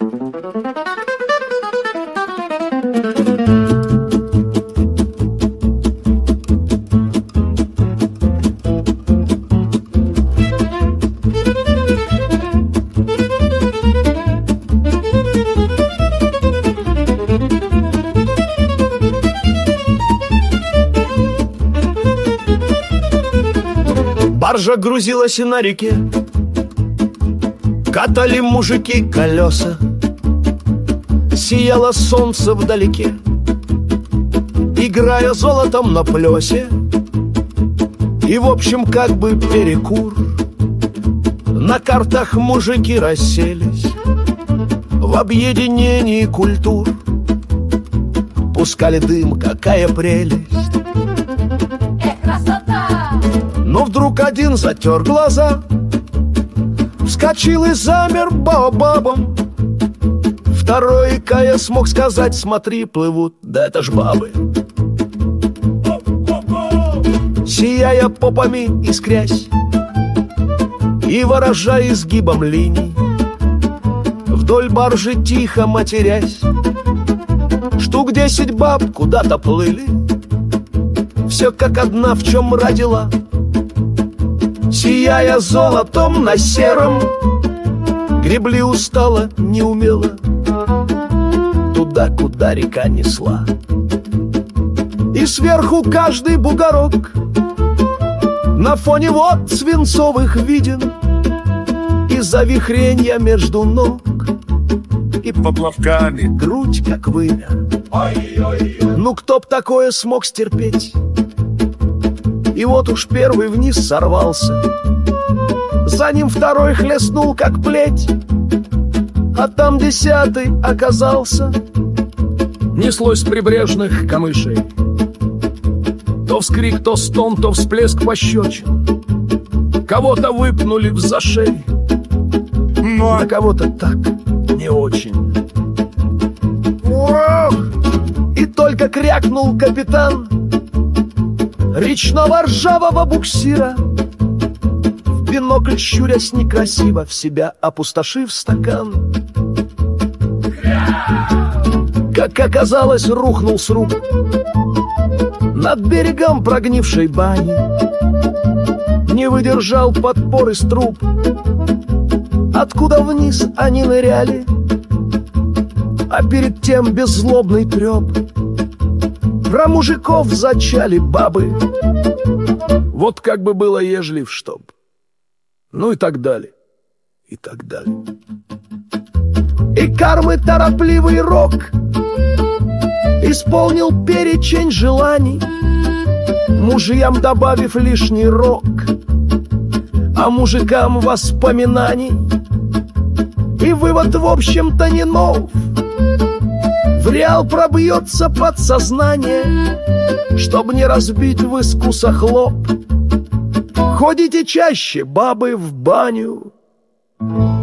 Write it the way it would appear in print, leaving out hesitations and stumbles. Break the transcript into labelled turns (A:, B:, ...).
A: Баржа грузилась на реке, катали мужики колеса, сияло солнце вдалеке, играя золотом на плесе. И в общем как бы перекур, на картах мужики расселись в объединении культур. Пускали дым, какая прелесть! Но вдруг один затер глаза, вскочил и замер баобабом. Второй, кая, смог сказать: смотри, плывут, да это ж бабы. Сияя попами, искрясь и выражая изгибом линий, вдоль баржи тихо матерясь, штук 10 баб куда-то плыли, все как одна, в чем родила. Сияя золотом на сером, гребли устало, неумело туда, куда река несла. И сверху каждый бугорок на фоне вод свинцовых виден, и завихренья между ног, и поплавками грудь, как вымя. Ну кто б такое смог стерпеть? И вот уж первый вниз сорвался, за ним второй хлестнул, как плеть, а там 10-й оказался. Неслось с прибрежных камышей то вскрик, то стон, то всплеск пощечин. Кого-то выпнули в зашей, а кого-то так не очень. И только крякнул капитан речного ржавого буксира, в бинокль щурясь некрасиво, в себя опустошив стакан. Как оказалось, рухнул сруб над берегом прогнившей бани, не выдержал подпор из труб, откуда вниз они ныряли, а перед тем беззлобный треп. Про мужиков зачали бабы, вот как бы было, ежели в штоб. Ну и так далее, и так далее. И кармы торопливый рок исполнил перечень желаний, мужьям добавив лишний рок, а мужикам воспоминаний. И вывод в общем-то не нов, в реал пробьется подсознание, чтоб не разбить в искусах лоб. Ходите чаще, бабы, в баню.